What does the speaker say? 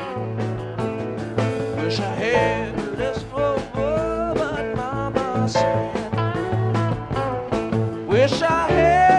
Wish I had less over, but Mama said. Wish I had.